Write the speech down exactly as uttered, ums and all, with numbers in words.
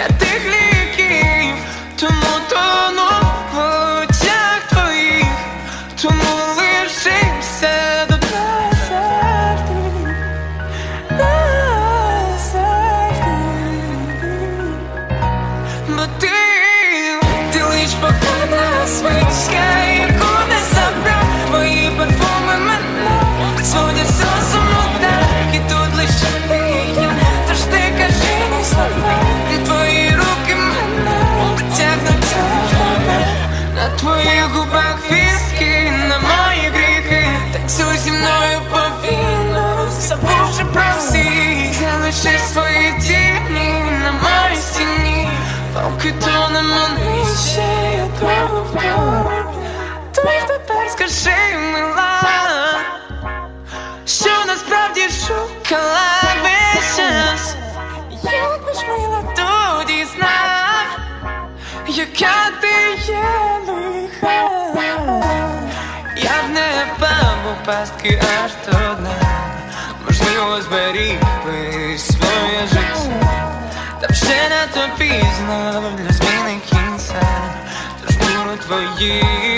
тих ліків, тому тону в очах твоїх, тому лишився до назавжди, назавжди. Бо ти, ти лиш похмурна свічка, яку не забрав. Твої парфуми мене зводять з розуму так, і тут лише ти і я. Тож ти кажи ні слова, і твої руки мене тягнуть аж до мене. На твоїх губах віскі, на мої гріхи. Танцюй зі мною повільно, забувши про всіх. Залиши свої тіні на моїй стіні, поки тонемо нижче, як голову. Тож тепер скажи, мила, що насправді шукала весь час. Як ж мила тоді знав, яка ти є лиха. Я б не впав у пастки аж до дна. Можливо, зберіг би своє життя, та вже надто пізно для зміни кінця. Тож буду твої